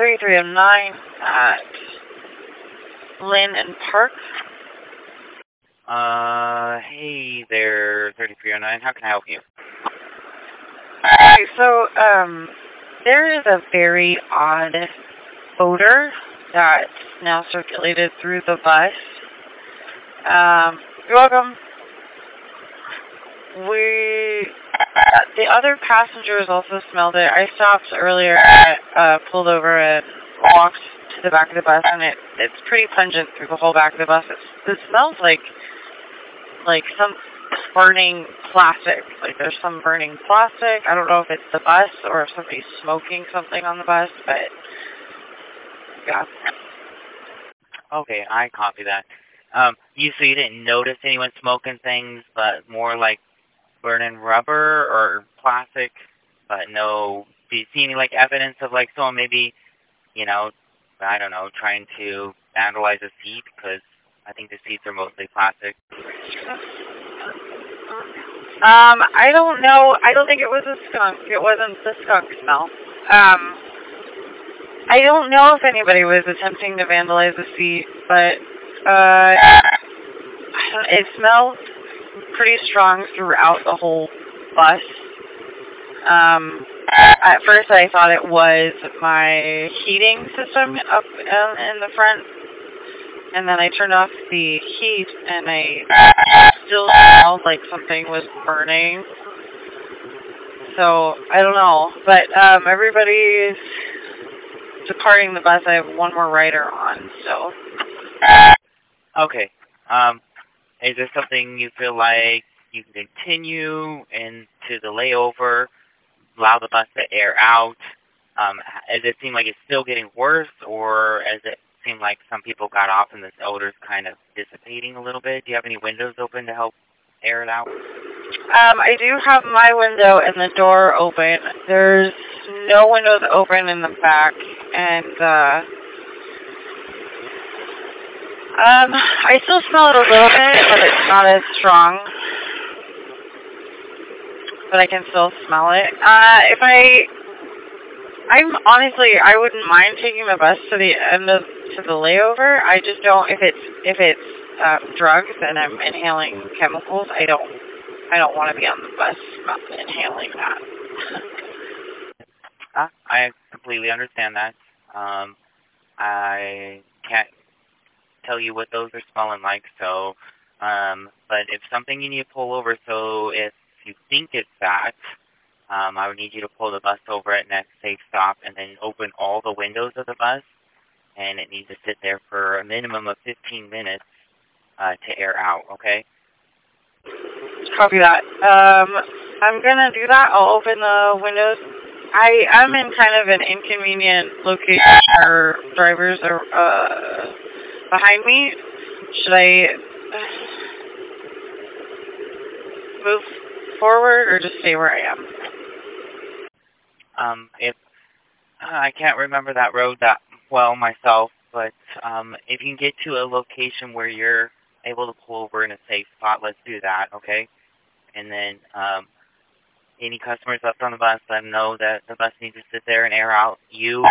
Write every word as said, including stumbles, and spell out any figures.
thirty-three oh nine at Lynn and Park. Uh, hey there, thirty-three oh nine. How can I help you? Okay, so, um, there is a very odd odor that's now circulated through the bus. Um, you're welcome. We, the other passengers also smelled it. I stopped earlier, and, uh, pulled over and walked to the back of the bus, and it, it's pretty pungent through the whole back of the bus. It's, it smells like, like some burning plastic. Like there's some burning plastic. I don't know if it's the bus or if somebody's smoking something on the bus, but yeah. Okay, I copy that. Um, you so you didn't notice anyone smoking things, but more like burning rubber or plastic, but no. Do you see any like evidence of like someone maybe, you know, I don't know, trying to vandalize a seat? Because I think the seats are mostly plastic. Um, I don't know. I don't think it was a skunk. It wasn't the skunk smell. Um, I don't know if anybody was attempting to vandalize the seat, but uh, it smelled pretty strong throughout the whole bus. Um, at first I thought it was my heating system up um, in the front, and then I turned off the heat, and I still smelled like something was burning. So, I don't know. But um, everybody's departing the bus. I have one more rider on, so. Okay. Um, is there something you feel like you can continue into the layover, allow the bus to air out? Um, does it seem like it's still getting worse, or does it seem like some people got off and this odor's kind of dissipating a little bit? Do you have any windows open to help air it out? Um, I do have my window and the door open. There's no windows open in the back, and uh, um, I still smell it a little bit, but it's not as strong. But I can still smell it. Uh, if I, I'm honestly, I wouldn't mind taking the bus to the end of to the layover. I just don't. If it's if it's uh, drugs and I'm inhaling chemicals, I don't. I don't want to be on the bus inhaling that. uh, I completely understand that. Um, I can't tell you what those are smelling like, so, um, but if something you need to pull over, so if you think it's that, um, I would need you to pull the bus over at next safe stop and then open all the windows of the bus, and it needs to sit there for a minimum of fifteen minutes uh, to air out, okay? Copy that. Um, I'm going to do that. I'll open the windows. I, I'm in kind of an inconvenient location where drivers are uh, behind me. Should I move forward or just stay where I am? Um, if uh, I can't remember that road that well myself, but um, if you can get to a location where you're able to pull over in a safe spot, let's do that, okay? And then um, any customers left on the bus, let them know that the bus needs to sit there and air out. You